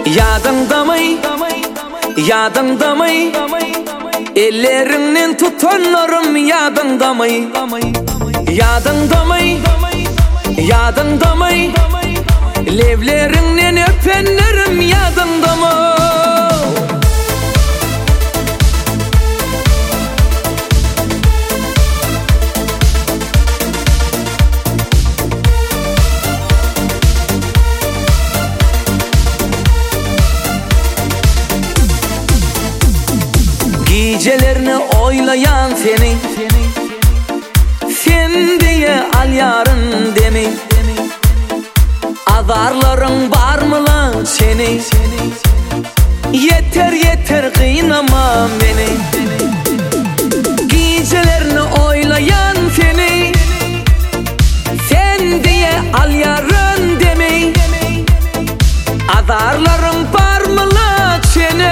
Yadında mı? Yadında mı? Ellerinden tutanlarım yadında mı? Yadında mı? Yadında mı? Levlerinden öpenlerim yadında mı? Gecelerini oylayan seni, sen diye al yarın demi. Azarların var mı lan seni? Yeter yeter kıynama beni. Gecelerini oylayan seni, sen diye al yarın demi. Azarların var mı lan seni?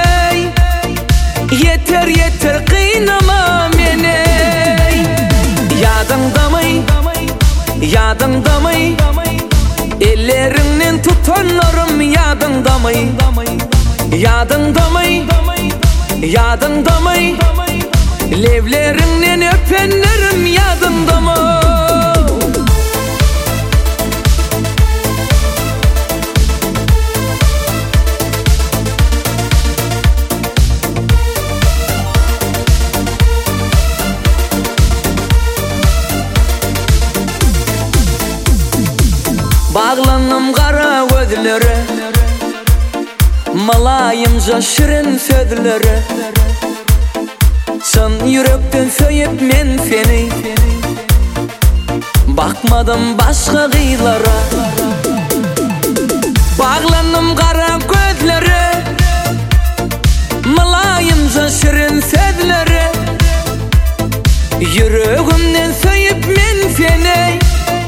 Yeter yeter kıynama beni. Yadında mı? Yadında mı? Ellerinden tutanlarım yadında mı? Yadında mı? Yadında mı? Levlerinden öpenlerim yadında mı? Bağlandım kara gözlere, malayımca şirin sözlere. Sen yürekten söyüp men seni, bakmadım başka kıyılara. Bağlandım kara gözlere, malayımca şirin sözlere. Yüreğimden söyüp men seni,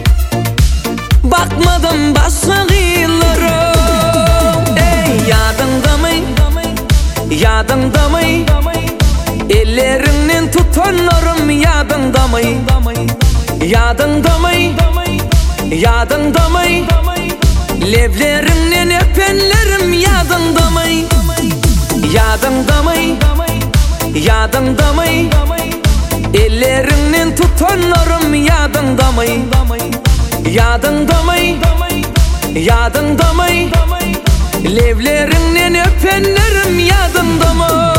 bakmadım başka kıyılara. Ey yadında mı? Yadında mı? Ellerinden tutanlarım yadında mı? Yadında mı? Yadında mı? Levlerinden öpenlerim yadında mı? Yadında mı? Yadında mı? Ellerinden tutanlarım yadında mı? Yadında mı? Yadında mı? Levlerinden öpenlerim yadında mı?